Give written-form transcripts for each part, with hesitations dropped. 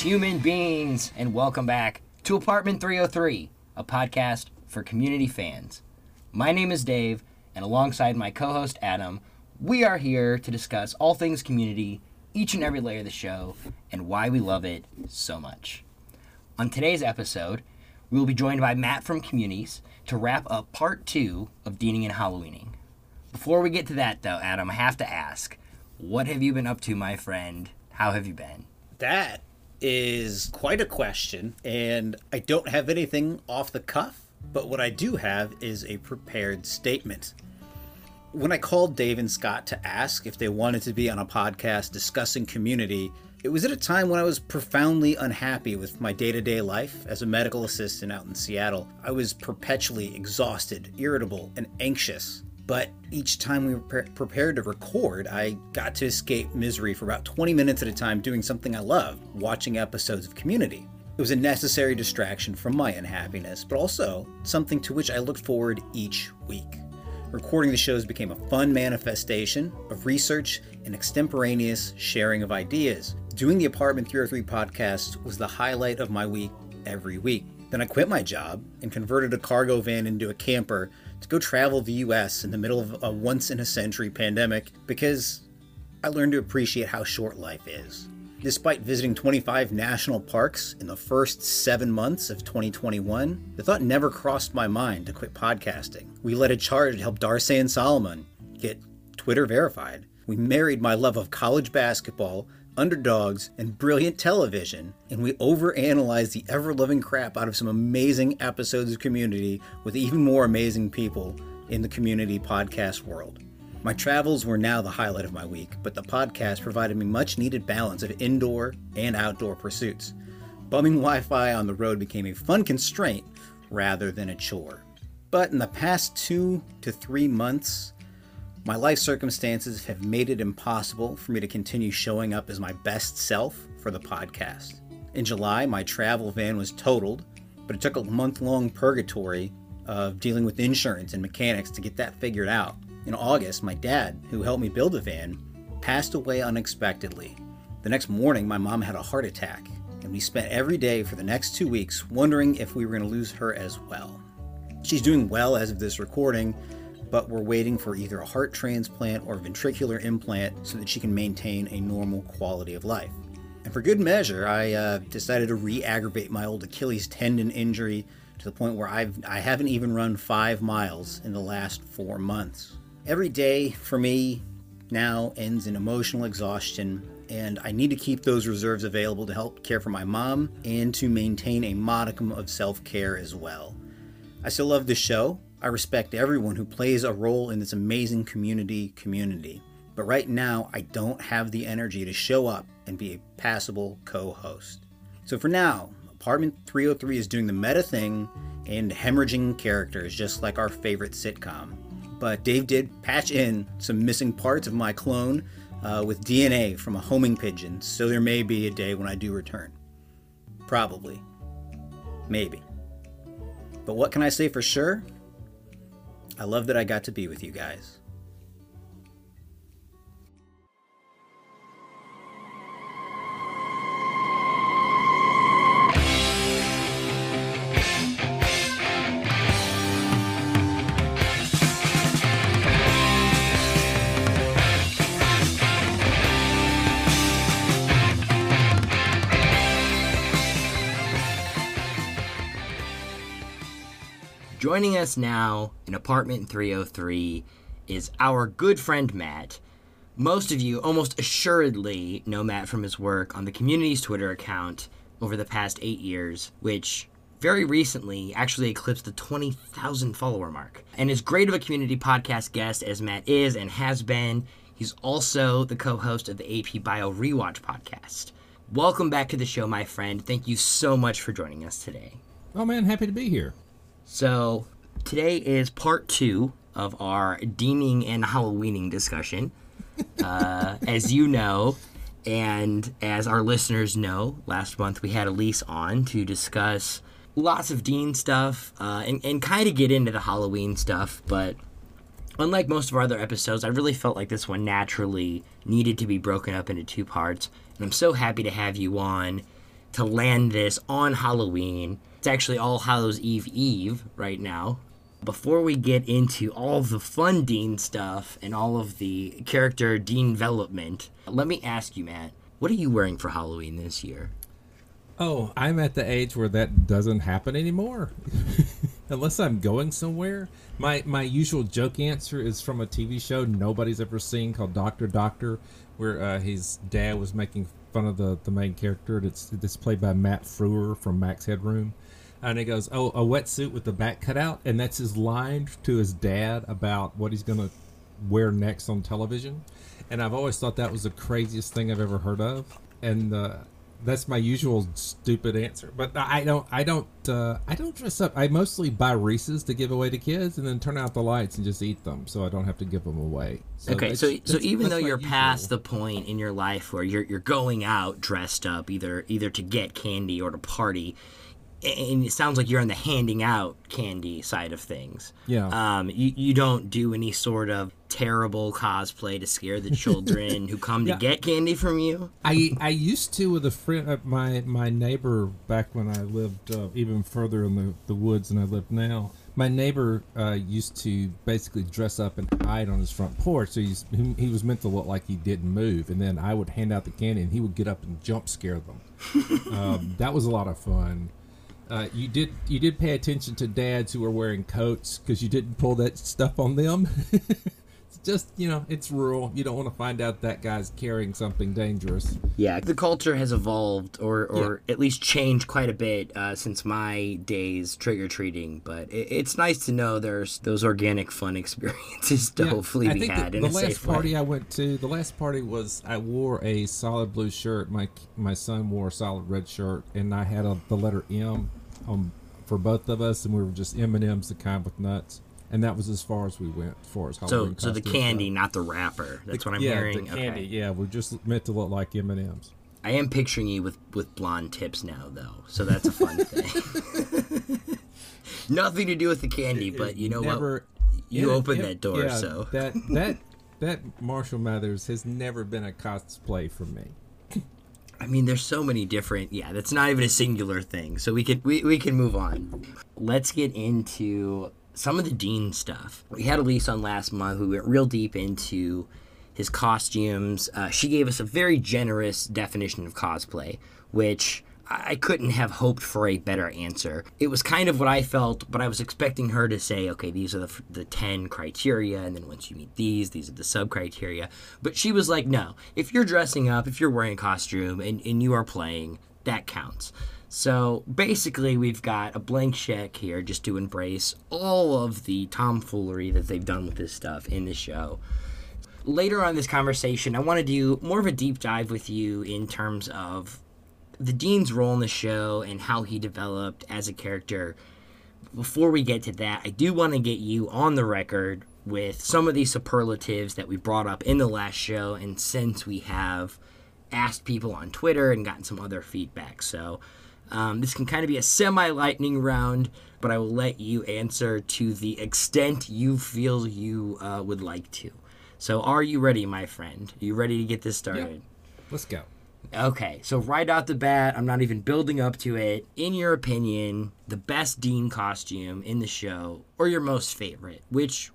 human beings, and welcome back to Apartment 303, a podcast for community fans. My name is Dave, and alongside my co-host Adam, we are here to discuss all things community, each and every layer of the show, and why we love it so much. On today's episode, we will be joined by Matt from Communities to wrap up part 2 of Deaning and Halloweening. Before we get to that, though, Adam, I have to ask, what have you been up to, my friend? How have you been? That is quite a question, and I don't have anything off the cuff, but what I do have is a prepared statement. When I called Dave and Scott to ask if they wanted to be on a podcast discussing community, it was at a time when I was profoundly unhappy with my day-to-day life as a medical assistant out in Seattle. I was perpetually exhausted, irritable, and anxious. But each time we were prepared to record, I got to escape misery for about 20 minutes at a time doing something I loved, watching episodes of Community. It was a necessary distraction from my unhappiness, but also something to which I looked forward each week. Recording the shows became a fun manifestation of research and extemporaneous sharing of ideas. Doing the Apartment 303 podcast was the highlight of my week every week. Then I quit my job and converted a cargo van into a camper to go travel the U.S. in the middle of a once-in-a-century pandemic because I learned to appreciate how short life is. Despite visiting 25 national parks in the first 7 months of 2021, the thought never crossed my mind to quit podcasting. We led a charge to help Darcy and Solomon get Twitter verified. We married my love of college basketball, underdogs, and brilliant television, and we overanalyzed the ever-loving crap out of some amazing episodes of Community with even more amazing people in the community podcast world. My travels were now the highlight of my week, but the podcast provided me much-needed balance of indoor and outdoor pursuits. Bumming Wi-Fi on the road became a fun constraint rather than a chore. But in the past 2 to 3 months, my life circumstances have made it impossible for me to continue showing up as my best self for the podcast. In July, my travel van was totaled, but it took a month-long purgatory of dealing with insurance and mechanics to get that figured out. In August, my dad, who helped me build the van, passed away unexpectedly. The next morning, my mom had a heart attack, and we spent every day for the next 2 weeks wondering if we were going to lose her as well. She's doing well as of this recording, but we're waiting for either a heart transplant or ventricular implant so that she can maintain a normal quality of life. And for good measure, I decided to re-aggravate my old Achilles tendon injury to the point where I haven't even run 5 miles in the last 4 months. Every day for me now ends in emotional exhaustion, and I need to keep those reserves available to help care for my mom and to maintain a modicum of self-care as well. I still love this show. I respect everyone who plays a role in this amazing community. But right now, I don't have the energy to show up and be a passable co-host. So for now, Apartment 303 is doing the meta thing and hemorrhaging characters just like our favorite sitcom. But Dave did patch in some missing parts of my clone with DNA from a homing pigeon, so there may be a day when I do return. Probably. Maybe. But what can I say for sure? I love that I got to be with you guys. Joining us now in Apartment 303 is our good friend Matt. Most of you almost assuredly know Matt from his work on the community's Twitter account over the past 8 years, which very recently actually eclipsed the 20,000 follower mark. And as great of a community podcast guest as Matt is and has been, he's also the co-host of the AP Bio Rewatch podcast. Welcome back to the show, my friend. Thank you so much for joining us today. Oh man, happy to be here. So, today is part 2 of our Deaning and Halloweening discussion. As you know, and as our listeners know, last month we had Elise on to discuss lots of Dean stuff and kind of get into the Halloween stuff, but unlike most of our other episodes, I really felt like this one naturally needed to be broken up into 2 parts, and I'm so happy to have you on to land this on Halloween. It's actually All Hallows Eve right now. Before we get into all the fun Dean stuff and all of the character Dean development, let me ask you, Matt, what are you wearing for Halloween this year? Oh, I'm at the age where that doesn't happen anymore. Unless I'm going somewhere. My usual joke answer is from a TV show nobody's ever seen called Dr. Doctor, where his dad was making fun of the main character. It's played by Matt Frewer from Max Headroom. And he goes, "Oh, a wetsuit with the back cut out," and that's his line to his dad about what he's going to wear next on television. And I've always thought that was the craziest thing I've ever heard of. And that's my usual stupid answer. But I don't dress up. I mostly buy Reese's to give away to kids, and then turn out the lights and just eat them, so I don't have to give them away. So okay, so even though you're past the point in your life where you're going out dressed up, either to get candy or to party. And it sounds like you're on the handing out candy side of things. Yeah. You don't do any sort of terrible cosplay to scare the children who come to get candy from you? I used to with a friend, my neighbor back when I lived even further in the woods than I live now. My neighbor used to basically dress up and hide on his front porch. So he was meant to look like he didn't move. And then I would hand out the candy and he would get up and jump scare them. That was a lot of fun. You did pay attention to dads who were wearing coats because you didn't pull that stuff on them. It's just, it's rural. You don't want to find out that guy's carrying something dangerous. Yeah, the culture has evolved or at least changed quite a bit since my days trick-or-treating. But it's nice to know there's those organic fun experiences to hopefully be had in a safe way. The last party was I wore a solid blue shirt. My son wore a solid red shirt, and I had the letter M for both of us, and we were just M&Ms, the kind with nuts. And that was as far as we went, as far as Halloween. So the candy, not the wrapper. That's what I'm hearing. Yeah, the candy. Okay. Yeah, we're just meant to look like M&Ms. I am picturing you with blonde tips now, though, so that's a fun thing. Nothing to do with the candy, but you know what? You opened that door, so that Marshall Mathers has never been a cosplay for me. I mean, there's so many different. Yeah, that's not even a singular thing. So we can move on. Let's get into some of the Dean stuff. We had Elise on last month who went real deep into his costumes. She gave us a very generous definition of cosplay, which I couldn't have hoped for a better answer. It was kind of what I felt, but I was expecting her to say, okay, these are the 10 criteria, and then once you meet these are the sub-criteria. But she was like, no, if you're dressing up, if you're wearing a costume, and you are playing, that counts. So basically, we've got a blank check here just to embrace all of the tomfoolery that they've done with this stuff in the show. Later on in this conversation, I want to do more of a deep dive with you in terms of the Dean's role in the show and how he developed as a character. Before we get to that, I do want to get you on the record with some of these superlatives that we brought up in the last show, and since we have asked people on Twitter and gotten some other feedback. So this can kind of be a semi-lightning round, but I will let you answer to the extent you feel you would like to. So are you ready, my friend? Are you ready to get this started? Yep. Let's go. Okay, so right out the bat, I'm not even building up to it. In your opinion, the best Dean costume in the show, or your most favorite, which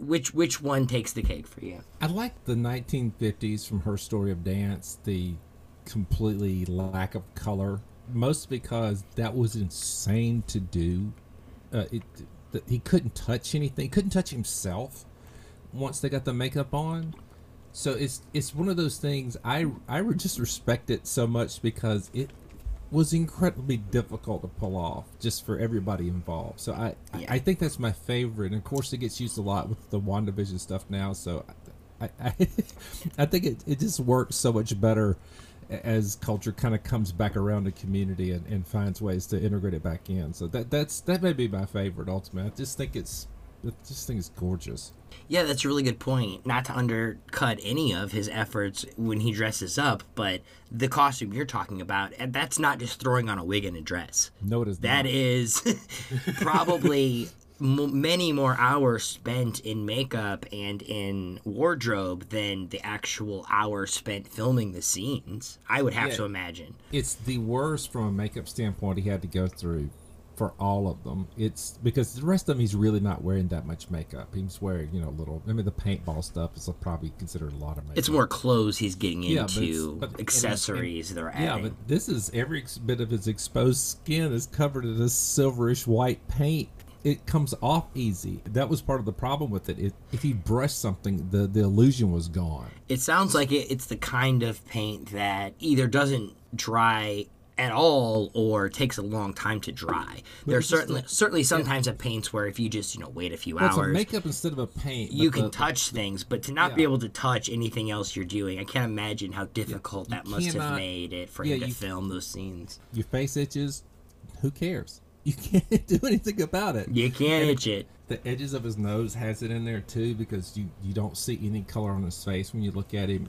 one takes the cake for you? I like the 1950s from Her Story of Dance, the completely lack of color, mostly because that was insane to do. He couldn't touch anything. He couldn't touch himself once they got the makeup on. So it's one of those things, I just respect it so much because it was incredibly difficult to pull off just for everybody involved. So I think that's my favorite. And of course it gets used a lot with the WandaVision stuff now. So I think it just works so much better as culture kind of comes back around the community and finds ways to integrate it back in. So that may be my favorite ultimately. I just think it's gorgeous. Yeah, that's a really good point. Not to undercut any of his efforts when he dresses up, but the costume you're talking about, and that's not just throwing on a wig and a dress. No, it is not. That is probably many more hours spent in makeup and in wardrobe than the actual hours spent filming the scenes. I would have to imagine. It's the worst from a makeup standpoint he had to go through for all of them. It's because the rest of them he's really not wearing that much makeup. He's wearing, little. I mean, the paintball stuff is probably considered a lot of makeup. It's more clothes he's getting into, but accessories they're adding. Yeah, but this is every bit of his exposed skin is covered in this silverish white paint. It comes off easy. That was part of the problem with it. If he brushed something, the illusion was gone. It sounds like it's the kind of paint that either doesn't dry at all or takes a long time to dry. There's certainly sometimes at paints where if you just wait a few hours, it's a makeup instead of a paint. You can touch things, but to not be able to touch anything else you're doing, I can't imagine how difficult that must have made it for him to film those scenes. Your face itches, who cares? You can't do anything about it. You can't itch it. The edges of his nose has it in there too, because you don't see any color on his face when you look at him.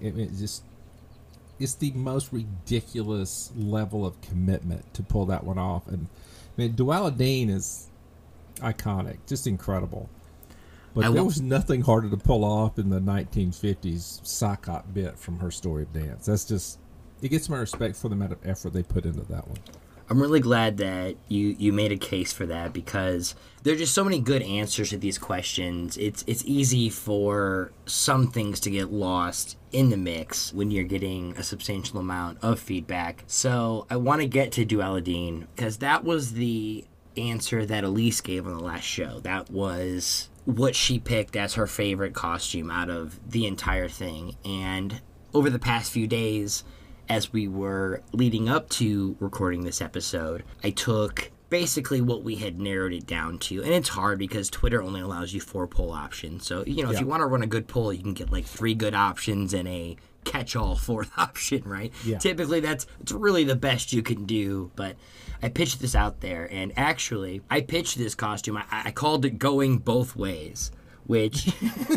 It's the most ridiculous level of commitment to pull that one off. And I mean, Duala Dean is iconic, just incredible. But there was nothing harder to pull off in the 1950s sock hop bit from Her Story of Dance. It gets my respect for the amount of effort they put into that one. I'm really glad that you made a case for that, because there are just so many good answers to these questions. It's easy for some things to get lost in the mix when you're getting a substantial amount of feedback. So I want to get to Duala Dean, because that was the answer that Elise gave on the last show. That was what she picked as her favorite costume out of the entire thing. And over the past few days, as we were leading up to recording this episode, I took basically what we had narrowed it down to. And it's hard because Twitter only allows you 4 poll options. So, if you want to run a good poll, you can get like 3 good options and a catch-all 4th option, right? Yeah. Typically, it's really the best you can do. But I pitched this out there, and actually, I pitched this costume. I called it Going Both Ways, which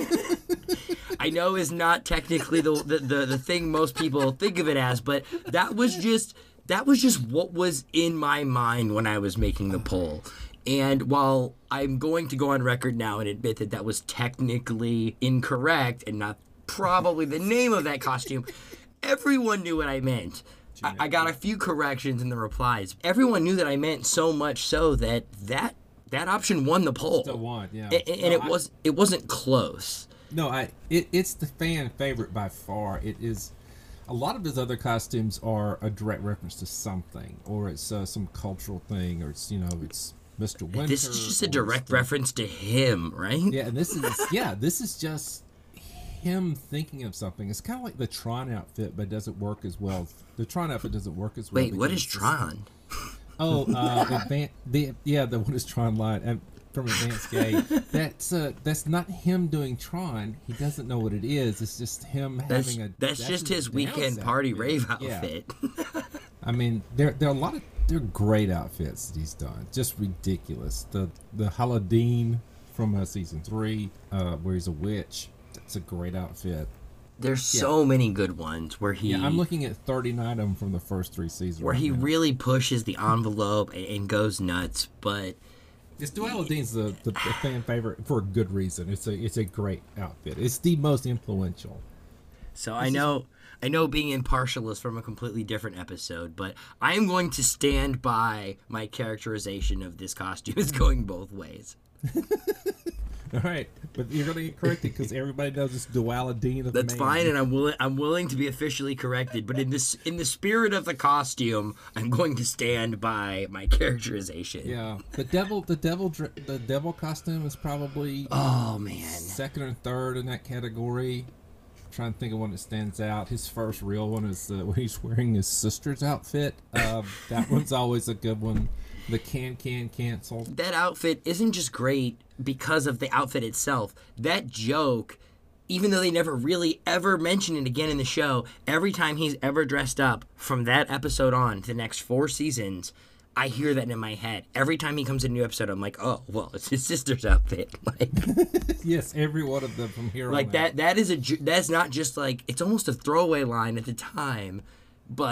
I know is not technically the thing most people think of it as, but that was just what was in my mind when I was making the poll. And while I'm going to go on record now and admit that was technically incorrect and not probably the name of that costume, everyone knew what I meant. I got a few corrections in the replies. Everyone knew that I meant so much so that option won the poll. Still won, yeah. It wasn't close. No, it's the fan favorite by far. It is. A lot of his other costumes are a direct reference to something, or it's some cultural thing, or it's it's Mr. Winter. This is just a direct reference to him, right? Yeah, and this is just him thinking of something. It's kind of like the Tron outfit, but it doesn't work as well. The Tron outfit doesn't work as well. Wait, what is Tron? The one is Tron Line. From Advanced Gay, that's not him doing Tron. He doesn't know what it is. It's just him having a. That's just his weekend party rave outfit. Yeah. I mean, there are they're great outfits that he's done. Just ridiculous. The Haladine from season 3, where he's a witch. That's a great outfit. There's so many good ones where he. Yeah, I'm looking at 39 of them from the first 3 seasons. Where he really pushes the envelope and goes nuts, but. Duala Dean's the fan favorite for a good reason. It's a great outfit. It's the most influential. So I know being impartial is from a completely different episode, but I am going to stand by my characterization of this costume as going both ways. All right, but you're going to get corrected because everybody knows it's Duala Dean. That's fine, and I'm willing to be officially corrected. But in the spirit of the costume, I'm going to stand by my characterization. Yeah, the devil costume is probably second or third in that category. I'm trying to think of one that stands out. His first real one is when he's wearing his sister's outfit. That one's always a good one. The can cancel. That outfit isn't just great because of the outfit itself. That joke, even though they never really ever mention it again in the show, every time he's ever dressed up from that episode on to the next 4 seasons, I hear that in my head. Every time he comes in a new episode, I'm like, oh, well, it's his sister's outfit. Like, yes, every one of them from here like on out. That's not just like, it's almost a throwaway line at the time, but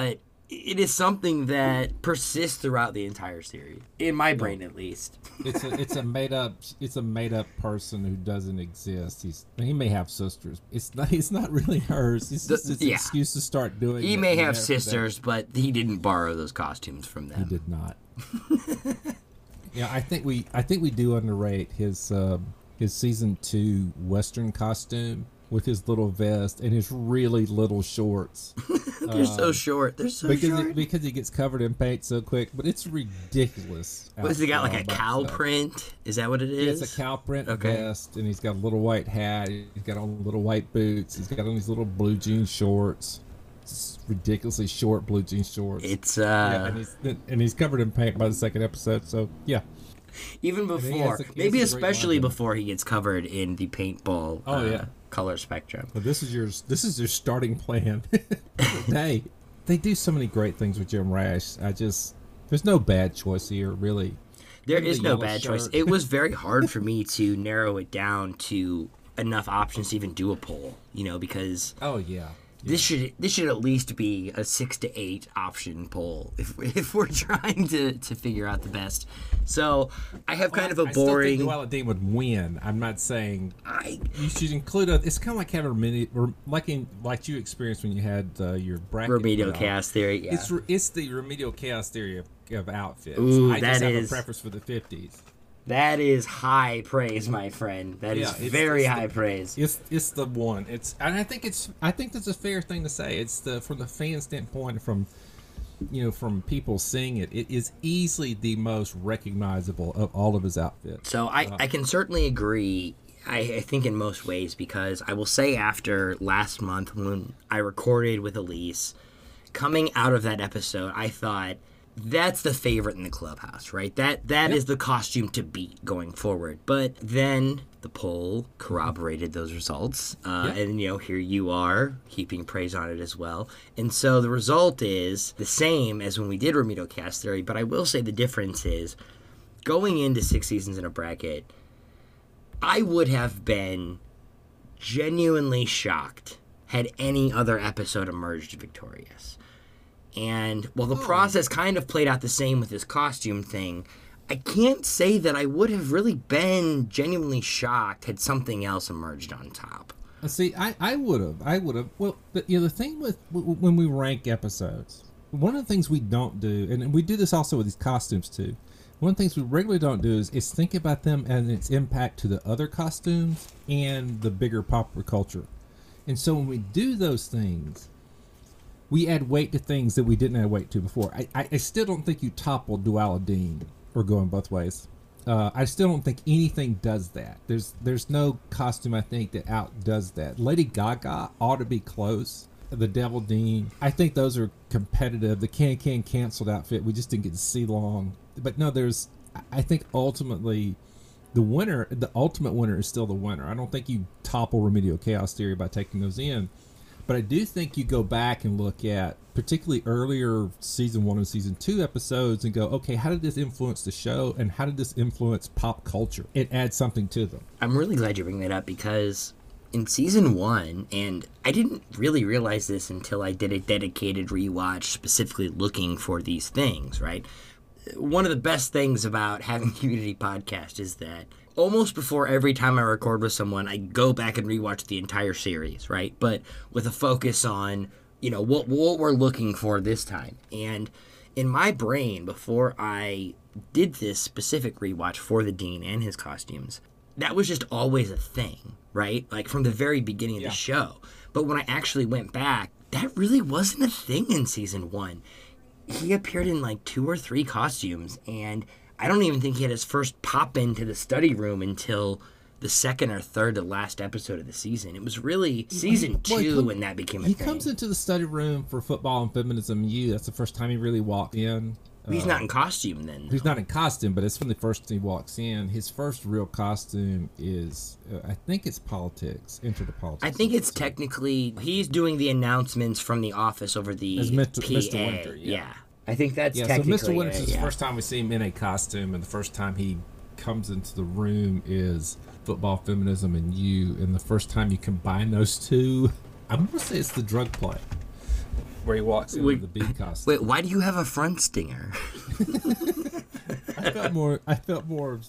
it is something that persists throughout the entire series, in my brain at least. It's a made up person who doesn't exist. He may have sisters. It's not really hers. It's just an excuse to start doing. He may have sisters, but he didn't borrow those costumes from them. He did not. Yeah, I think we do underrate his season 2 Western costume with his little vest and his really little shorts. They're so short. They're so short. Because he gets covered in paint so quick, but it's ridiculous. What has he got, like a cow print? Is that what it is? It's a cow print vest, and he's got a little white hat. He's got on little white boots. He's got on these little blue jean shorts. It's ridiculously short blue jean shorts. It's and he's covered in paint by the second episode. So yeah. Even before, maybe especially before he gets covered in the paintball color spectrum. Well, this is your starting plan. Hey, they do so many great things with Jim Rash. There's no bad choice here, really. There is no bad choice. It was very hard for me to narrow it down to enough options to even do a poll, because this should at least be a 6 to 8 option poll if we're trying to figure out the best. So I have kind of a boring. I still think Llewellyn Dean would win. I'm not saying you should include it's kind of like having like you experienced when you had your bracket. Remedial chaos theory. Yeah. It's the remedial chaos theory of outfits. Ooh, I just have a preference for the 50s. That is high praise, my friend. That is very high praise. It's the one. I think that's a fair thing to say. It's from the fan standpoint, from people seeing it. It is easily the most recognizable of all of his outfits. So I can certainly agree. I think in most ways, because I will say after last month when I recorded with Elise, coming out of that episode, I thought, that's the favorite in the clubhouse, right? That is the costume to beat going forward. But then the poll corroborated those results. And, here you are heaping praise on it as well. And so the result is the same as when we did Remedial Chaos Theory. But I will say the difference is going into 6 seasons in a bracket, I would have been genuinely shocked had any other episode emerged victorious. And while the process kind of played out the same with his costume thing, I can't say that I would have really been genuinely shocked had something else emerged on top. See, I would have. Well, the thing with when we rank episodes, one of the things we don't do, and we do this also with these costumes too, one of the things we regularly don't do is think about them and its impact to the other costumes and the bigger popular culture. And so when we do those things, we add weight to things that we didn't add weight to before. I still don't think you topple Llewellyn Dean, or going both ways. I still don't think anything does that. There's no costume, I think, that outdoes that. Lady Gaga ought to be close. The Devil Dean, I think those are competitive. The Can canceled outfit, we just didn't get to see long. But no, I think ultimately the ultimate winner is still the winner. I don't think you topple Remedial Chaos Theory by taking those in. But I do think you go back and look at particularly earlier season 1 and season 2 episodes and go, okay, how did this influence the show and how did this influence pop culture? It adds something to them. I'm really glad you bring that up because in season 1, and I didn't really realize this until I did a dedicated rewatch specifically looking for these things, right? One of the best things about having a community podcast is that almost before every time I record with someone, I go back and rewatch the entire series, right? But with a focus on, what we're looking for this time. And in my brain, before I did this specific rewatch for the Dean and his costumes, that was just always a thing, right? Like from the very beginning of the show. But when I actually went back, that really wasn't a thing in season 1. He appeared in like 2 or 3 costumes, and I don't even think he had his first pop into the study room until the second or third to last episode of the season. It was really season 2 when that became a thing. He comes into the study room for Football and Feminism U. That's the first time he really walked in. He's not in costume then. Though. He's not in costume, but it's when the first he walks in. His first real costume is, I think it's politics, Enter the Politics. I think it's technically, he's doing the announcements from the office over the As PA. Mr. Winter, yeah. I think that's technically so Mr. Winter is the first time we see him in a costume, and the first time he comes into the room is Football, Feminism, and You, and the first time you combine those two, I'm going to say it's the drug play. where he walks in with the bee costume. Wait, why do you have a front stinger? I felt more,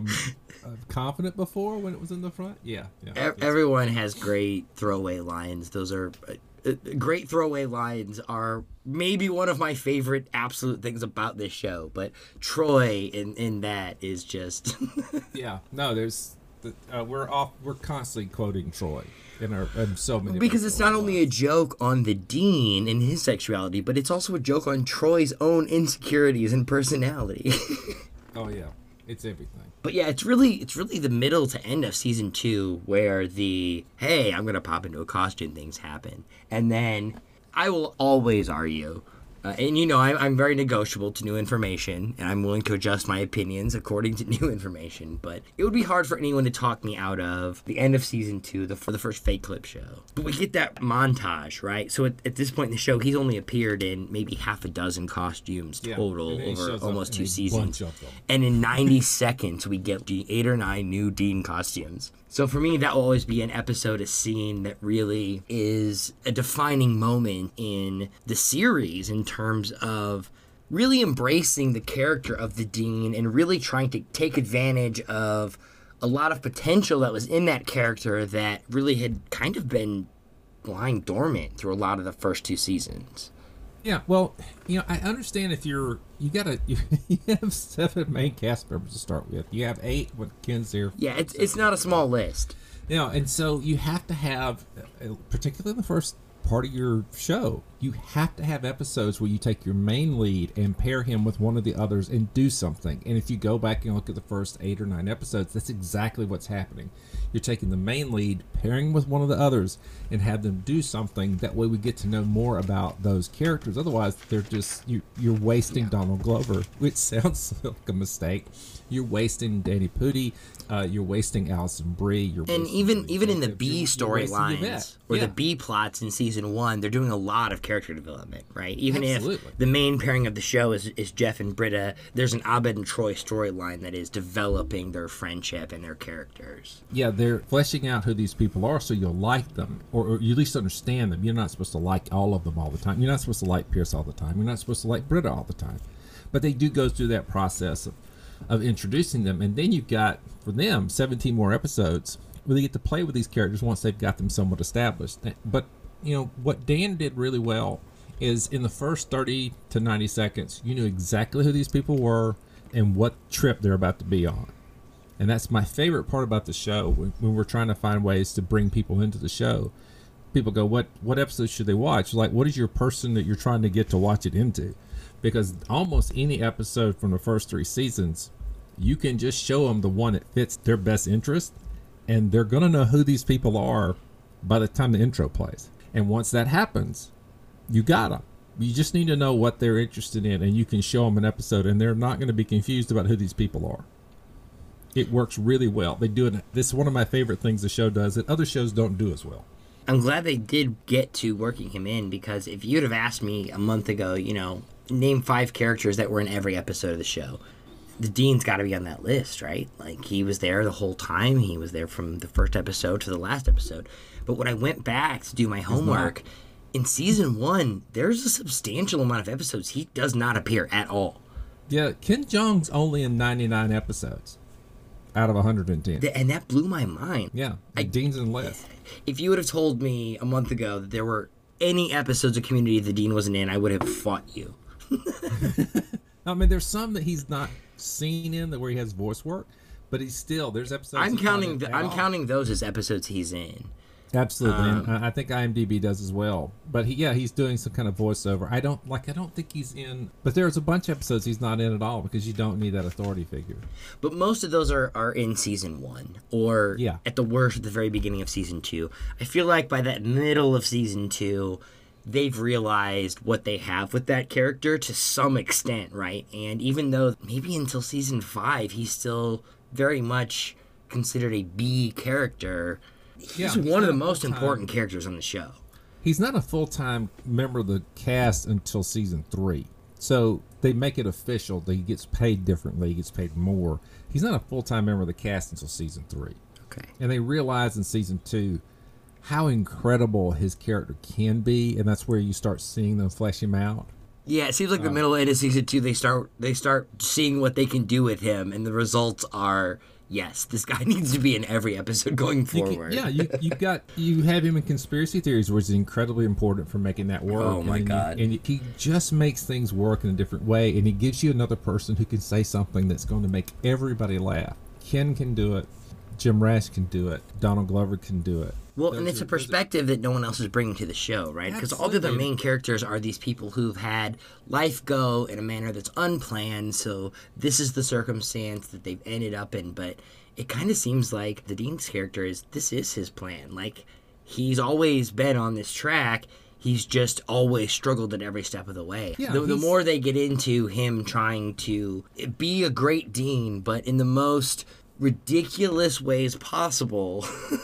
confident before when it was in the front. Yeah. Everyone has great throwaway lines. Those are great throwaway lines are maybe one of my favorite absolute things about this show. But Troy in that is just yeah. No, there's we're constantly quoting Troy in so many because it's not only a joke on the Dean and his sexuality, but it's also a joke on Troy's own insecurities and personality. Oh yeah, it's everything. But yeah, it's really the middle to end of season 2 where the hey, I'm gonna pop into a costume things happen, and then I will always argue. And I'm very negotiable to new information, and I'm willing to adjust my opinions according to new information. But it would be hard for anyone to talk me out of the end of season 2, for the first fake clip show. But we get that montage, right? So at this point in the show, he's only appeared in maybe half a dozen costumes total over almost 2 seasons. And in 90 seconds, we get 8 or 9 new Dean costumes. So for me, that will always be an episode, a scene that really is a defining moment in the series in terms of really embracing the character of the Dean and really trying to take advantage of a lot of potential that was in that character that really had kind of been lying dormant through a lot of the first 2 seasons. Yeah, well, I understand if you have 7 main cast members to start with. You have 8 with Ken's here. Yeah, it's not a small list. And so you have to have, particularly in the first part of your show, you have to have episodes where you take your main lead and pair him with one of the others and do something. And if you go back and look at the first 8 or 9 episodes, that's exactly what's happening. You're taking the main lead, pairing with one of the others, and have them do something. That way we get to know more about those characters. Otherwise, they're just, you're wasting Donald Glover, which sounds like a mistake. You're wasting Danny Pudi. You're wasting Alison Brie. And even in the B storylines or the B plots in season 1, they're doing a lot of character development, right? Even if the main pairing of the show is Jeff and Britta, there's an Abed and Troy storyline that is developing their friendship and their characters. Yeah, they're fleshing out who these people are so you'll like them, or you at least understand them. You're not supposed to like all of them all the time. You're not supposed to like Pierce all the time. You're not supposed to like Britta all the time. But they do go through that process of introducing them, and then you've got, for them, 17 more episodes where they get to play with these characters once they've got them somewhat established. But what Dan did really well is in the first 30 to 90 seconds, you knew exactly who these people were and what trip they're about to be on. And that's my favorite part about the show. When we're trying to find ways to bring people into the show, people go, what episodes should they watch? Like, what is your person that you're trying to get to watch it into? Because almost any episode from the first 3 seasons, you can just show them the one that fits their best interest, and they're going to know who these people are by the time the intro plays. And once that happens, you got them. You just need to know what they're interested in, and you can show them an episode, and they're not going to be confused about who these people are. It works really well. They do it. This is one of my favorite things the show does that other shows don't do as well. I'm glad they did get to working him in, because if you'd have asked me a month ago, name 5 characters that were in every episode of the show, the Dean's got to be on that list, right? Like, he was there the whole time. He was there from the first episode to the last episode. But when I went back to do my homework, in season 1, there's a substantial amount of episodes he does not appear at all. Yeah, Ken Jeong's only in 99 episodes out of 110. And that blew my mind. Yeah, Dean's in less. If you would have told me a month ago that there were any episodes of Community the Dean wasn't in, I would have fought you. I mean, there's some that he's not seen in where he has voice work, but there's episodes. I'm counting those as episodes he's in. Absolutely, and I think IMDb does as well. But he's doing some kind of voiceover. I don't think he's in. But there's a bunch of episodes he's not in at all because you don't need that authority figure. But most of those are in season 1, or at the worst at the very beginning of season 2. I feel like by that middle of season 2, they've realized what they have with that character to some extent, right? And even though maybe until season 5 he's still very much considered a B character, he's one of the most important characters on the show. He's not a full-time member of the cast until season 3. So they make it official that he gets paid differently, he gets paid more. He's not a full-time member of the cast until season 3. Okay. And they realize in season 2 how incredible his character can be, and that's where you start seeing them flesh him out. Yeah, it seems like the middle end of season 2, they start seeing what they can do with him, and the results are, yes, this guy needs to be in every episode going forward. You have him in Conspiracy Theories, which is incredibly important for making that work. Oh my God! And he just makes things work in a different way, and he gives you another person who can say something that's going to make everybody laugh. Ken can do it. Jim Rash can do it. Donald Glover can do it. Well, and it's a perspective that no one else is bringing to the show, right? Because all the other main characters are these people who've had life go in a manner that's unplanned, so this is the circumstance that they've ended up in. But it kind of seems like the Dean's character this is his plan. Like, he's always been on this track. He's just always struggled at every step of the way. Yeah, the more they get into him trying to be a great Dean, but in the most ridiculous ways possible.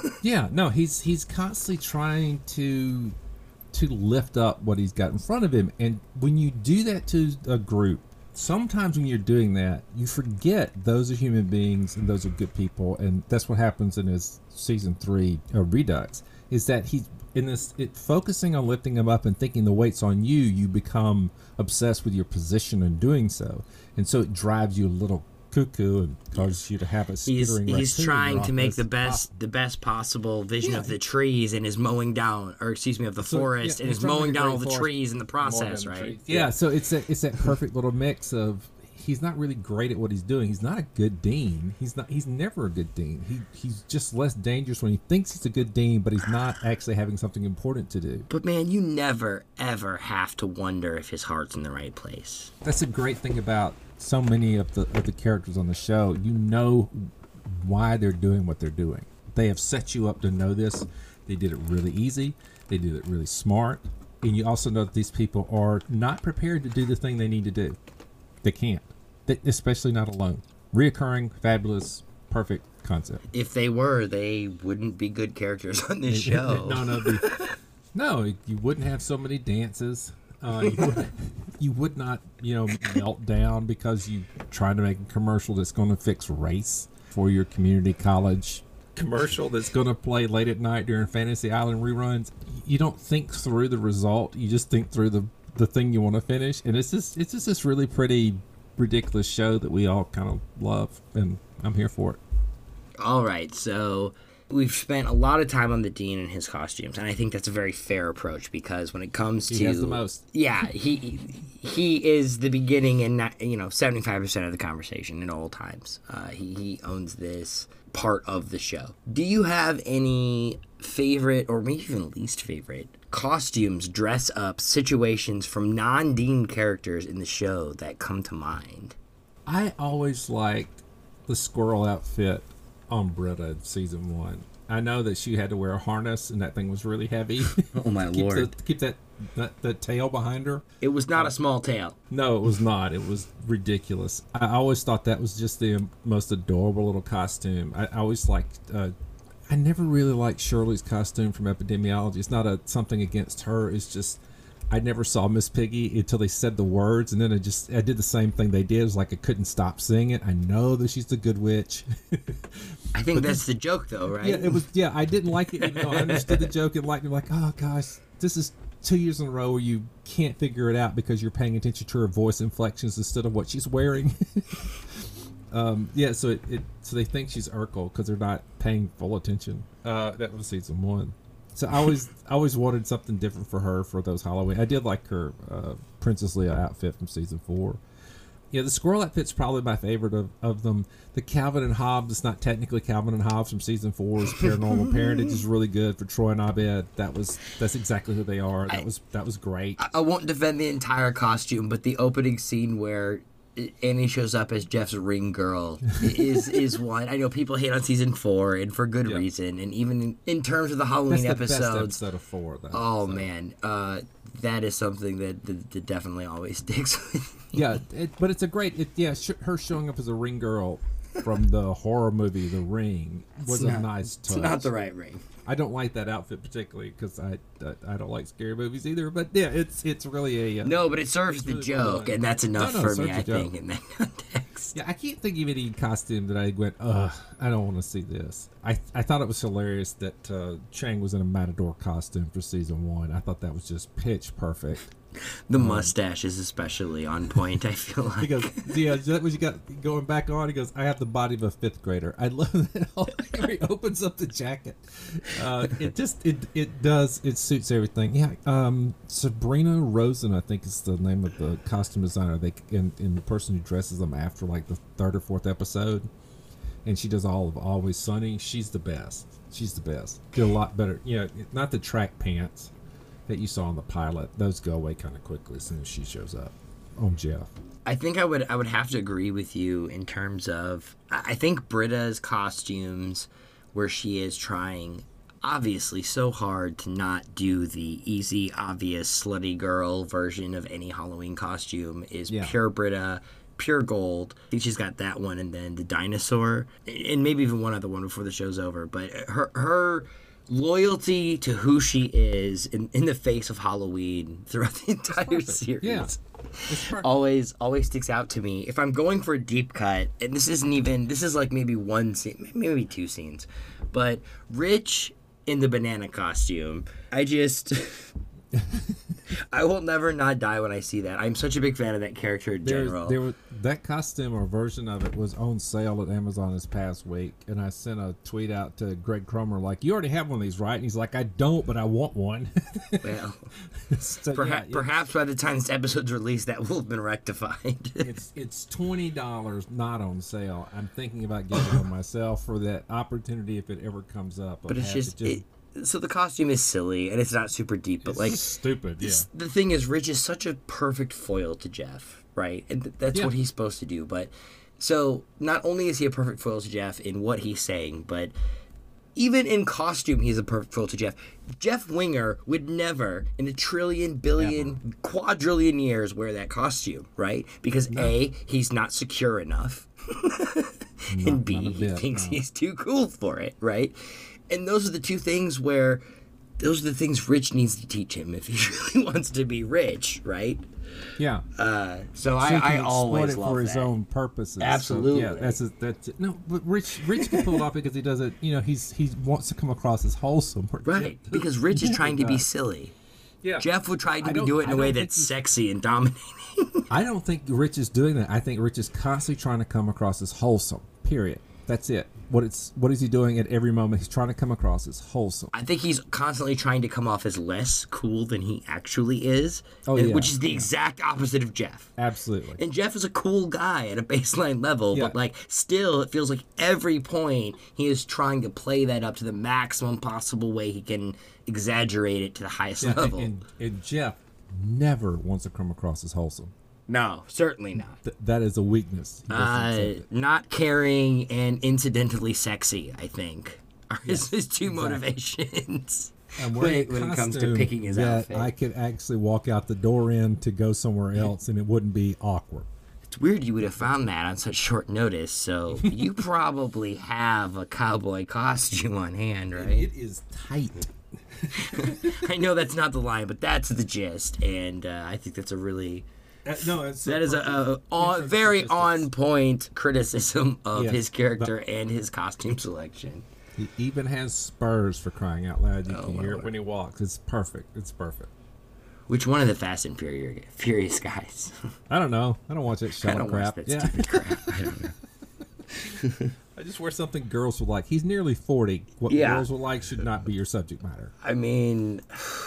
He's constantly trying to lift up what he's got in front of him, and when you do that to a group, sometimes when you're doing that, you forget those are human beings and those are good people, and that's what happens in his season 3 Redux, is that he's in this focusing on lifting him up and thinking the weight's on you. You become obsessed with your position in doing so, and so it drives you a little cuckoo and causes you to have a skittering. He's trying to make the best possible vision of the trees, and is mowing down, or excuse me, of the forest, and is mowing down all the trees in the process, right? So it's that perfect little mix of, he's not really great at what he's doing. He's not a good Dean. He's never a good Dean. He's just less dangerous when he thinks he's a good Dean, but he's not actually having something important to do. But man, you never ever have to wonder if his heart's in the right place. That's a great thing about so many of the characters on the show. You know why they're doing what they're doing. They have set you up to know this. They did it really easy. They did it really smart. And you also know that these people are not prepared to do the thing they need to do. They can't. Especially not alone. Reoccurring, fabulous, perfect concept. If they were, they wouldn't be good characters on this show. No, you wouldn't have so many dances. You would not, melt down because you trying to make a commercial that's going to fix race for your community college commercial that's going to play late at night during Fantasy Island reruns. You don't think through the result. You just think through the thing you want to finish. And it's just this really pretty ridiculous show that we all kind of love, and I'm here for it. All right, so we've spent a lot of time on the Dean and his costumes, and I think that's a very fair approach, because when it comes to... He has the most. Yeah, he is the beginning and 75% of the conversation in all times. He owns this part of the show. Do you have any favorite, or maybe even least favorite, costumes, dress up situations from non-Dean characters in the show that come to mind? I always liked the squirrel outfit on Britta in season 1. I know that she had to wear a harness, and that thing was really heavy. Oh my lord! Keep that tail behind her. It was not a small tail. No, it was not. It was ridiculous. I always thought that was just the most adorable little costume. I always liked. I never really liked Shirley's costume from Epidemiology. It's not something against her. It's just I never saw Miss Piggy until they said the words, and then I did the same thing they did. It was like I couldn't stop saying it. I know that she's the good witch. I think that's the joke, though, right? Yeah, it was. Yeah, I didn't like it, even though I understood the joke and liked it. Like, oh gosh, this is 2 years in a row where you can't figure it out because you're paying attention to her voice inflections instead of what she's wearing. So they think she's Urkel because they're not paying full attention. That was season 1. So I always wanted something different for her for those Halloween. I did like her Princess Leia outfit from season 4. Yeah, the squirrel outfit's probably my favorite of them. The Calvin and Hobbes, it's not technically Calvin and Hobbes from season 4's Paranormal Parentage is really good for Troy and Abed. That's exactly who they are. That was great. I won't defend the entire costume, but the opening scene where Annie shows up as Jeff's ring girl is one. I know people hate on season 4, and for good reason. And even in terms of the Halloween episodes, best episode of 4. Though, man, that is something that definitely always sticks with me. Yeah, but it's a great. Her showing up as a ring girl from the horror movie The Ring was a nice touch. It's not the right ring. I don't like that outfit particularly because I don't like scary movies either. But yeah, it's really a no, but it serves the joke, and that's enough for me, I think. next. Yeah, I can't think of any costume that I went, ugh, I don't want to see this. I thought it was hilarious that Chang was in a Matador costume for season 1. I thought that was just pitch perfect. The mustache is especially on point, I feel like. He goes, yeah, is that what you got going back on? He goes, I have the body of a 5th grader. I love that. He opens up the jacket. It suits everything. Yeah, Sabrina Rosen, I think is the name of the costume designer. And the person who dresses them after like the 3rd or 4th episode. And she does all of Always Sunny. She's the best. She's the best. Did a lot better. Not the track pants that you saw in the pilot. Those go away kind of quickly as soon as she shows up on Jeff. I think I would have to agree with you in terms of, I think Britta's costumes, where she is trying obviously so hard to not do the easy, obvious, slutty girl version of any Halloween costume, is pure Britta, pure gold. I think she's got that one, and then the dinosaur, and maybe even one other one before the show's over. But her loyalty to who she is in the face of Halloween throughout the entire series. Yeah. Always sticks out to me. If I'm going for a deep cut, and this is like maybe one scene, maybe 2 scenes, but Rich in the banana costume, I will never not die when I see that. I'm such a big fan of that character in general. That costume or version of it was on sale at Amazon this past week, and I sent a tweet out to Greg Cromer like, you already have one of these, right? And he's like, I don't, but I want one. Well, so, perhaps by the time this episode's released, that will have been rectified. It's $20 not on sale. I'm thinking about getting one myself for that opportunity if it ever comes up. But it's just so the costume is silly and it's not super deep, but it's like stupid. Yeah. The thing is, Rich is such a perfect foil to Jeff, right? And that's what he's supposed to do. But so not only is he a perfect foil to Jeff in what he's saying, but even in costume, he's a perfect foil to Jeff. Jeff Winger would never, in a trillion, billion, quadrillion years, wear that costume, right? Because A, he's not secure enough, and B, he thinks he's too cool for it, right? And those are the 2 things where those are the things Rich needs to teach him if he really wants to be rich, right? Yeah. So I always love for that. His own purposes. Absolutely. So, yeah, that's it. No, but Rich can pull it off because he does it. He wants to come across as wholesome, right? Because Rich is trying to be silly. Yeah. Jeff would try to do it in a way that's sexy and dominating. I don't think Rich is doing that. I think Rich is constantly trying to come across as wholesome. Period. That's it. What is he doing at every moment? He's trying to come across as wholesome. I think he's constantly trying to come off as less cool than he actually is, which is the exact opposite of Jeff. Absolutely. And Jeff is a cool guy at a baseline level, but like still it feels like every point he is trying to play that up to the maximum possible way he can exaggerate it to the highest level. And Jeff never wants to come across as wholesome. No, certainly not. That is a weakness. Not caring and incidentally sexy, I think, are his 2 motivations when it comes to picking his outfit. I could actually walk out the door in to go somewhere else and it wouldn't be awkward. It's weird you would have found that on such short notice, so you probably have a cowboy costume on hand, right? It is tight. I know that's not the line, but that's the gist, and I think that's a really... that is a very on point criticism of his character and his costume selection. He even has spurs, for crying out loud. You can hear it when he walks. It's perfect. It's perfect. Which one of the Fast and Furious guys? I don't know. I don't watch that shit crap. Stupid crap. I don't know. I just wear something girls will like. He's nearly 40. What girls will like should not be your subject matter. I mean...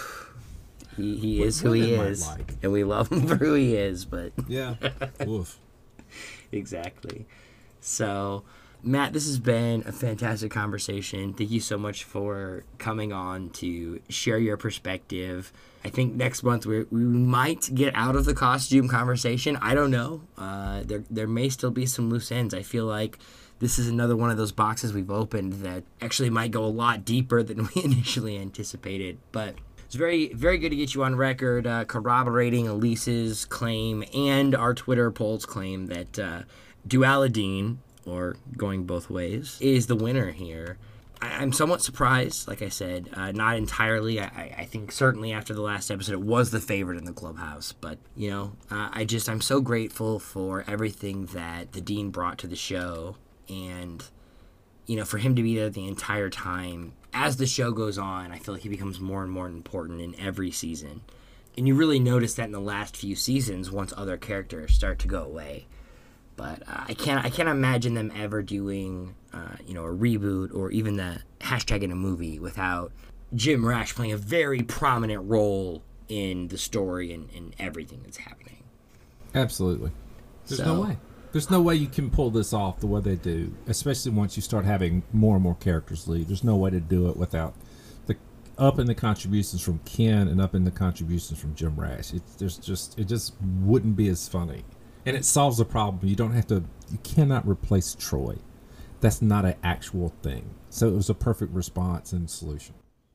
He is who he is, and we love him for who he is, but... Yeah. Oof. Exactly. So, Matt, this has been a fantastic conversation. Thank you so much for coming on to share your perspective. I think next month we might get out of the costume conversation. I don't know. There may still be some loose ends. I feel like this is another one of those boxes we've opened that actually might go a lot deeper than we initially anticipated, but... It's very, very good to get you on record corroborating Elise's claim and our Twitter poll's claim that Dualadine, or Going Both Ways, is the winner here. I'm somewhat surprised, like I said, not entirely. I think certainly after the last episode, it was the favorite in the clubhouse. But, I'm so grateful for everything that the Dean brought to the show. And, for him to be there the entire time, as the show goes on, I feel like he becomes more and more important in every season. And you really notice that in the last few seasons once other characters start to go away. But I can't imagine them ever doing, a reboot or even the hashtag in a movie without Jim Rash playing a very prominent role in the story and everything that's happening. Absolutely. There's no way. There's no way you can pull this off the way they do, especially once you start having more and more characters leave. There's no way to do it without up in the contributions from Ken and up in the contributions from Jim Rash. It just wouldn't be as funny. And it solves the problem. You cannot replace Troy. That's not an actual thing. So it was a perfect response and solution.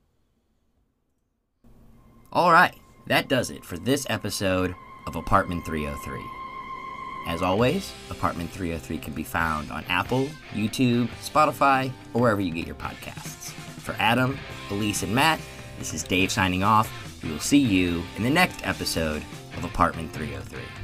All right, that does it for this episode of Apartment 303. As always, Apartment 303 can be found on Apple, YouTube, Spotify, or wherever you get your podcasts. For Adam, Elise, and Matt, this is Dave signing off. We will see you in the next episode of Apartment 303.